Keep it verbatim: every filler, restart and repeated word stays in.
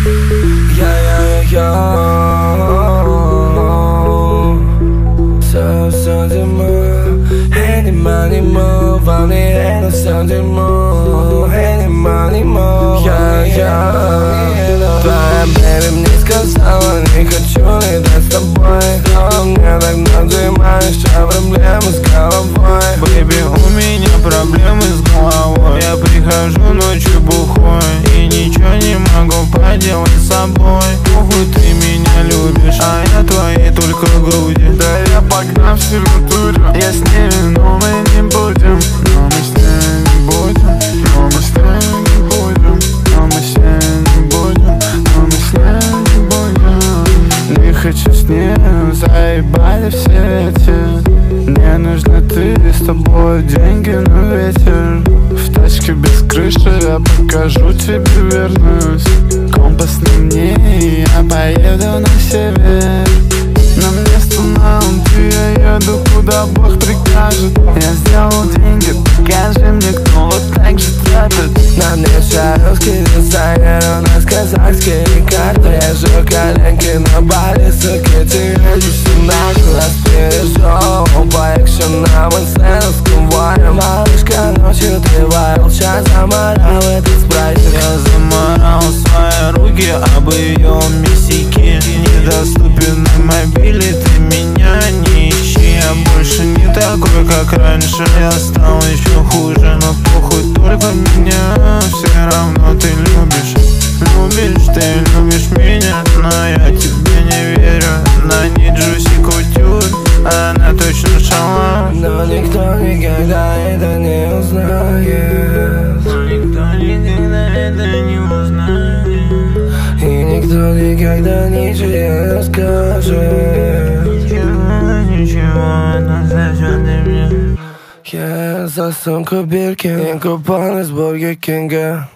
Я-я-я-я, все-все дерьмо, энимал-нимал, во мне это все дерьмо, энимал-нимал, я-я. Твоя бэби мне сказала, не хочу летать с тобой, но мне так надоедаешь, а проблемы с головой. Бэби, у меня проблемы с головой. Я прихожу ночью бухой и ничего не могу поделать с собой. Похуй, ты меня любишь, а я твои только груди. Да я погнал в натуре. Я с ними, но мы не будем. Но мы с ней не будем. Но мы с ней не будем. Но мы с ней не будем. Но мы с ней не будем. Не хочу с ним, заебали все эти. Мне нужна ты, с тобой деньги на ветер. В тачке без крыши я покажу тебе верность. Компас на мне, и я поеду на север. На место на унты я еду, куда Бог прикажет. Я сделал деньги, покажи мне, кто вот так же тратит. На мне русский дизайнер, у нас казахские карты. Я же коленки на Бали, суки, ты видишь нашу распирежу. По экшенам и сценовским воем. Малышка, ночью ты варил, сейчас заморал этот спрайт. Я заморал свои руки об ее мисике. Недоступен на мобиле, ты меня не ищи. Я больше не такой, как раньше, я стал еще хуже. Но похуй, только меня все равно ты любишь. Любишь, ты любишь меня, но я тебе не верю. На ней Джуси Кутюр, она точно шала. Но никто никогда это не узнает. Но никто никогда это не узнает. И никто никогда ничего не расскажет. Ничего, ничего, она зачем ты мне? Я за сумку Биркин, купон из Бургер Кинга.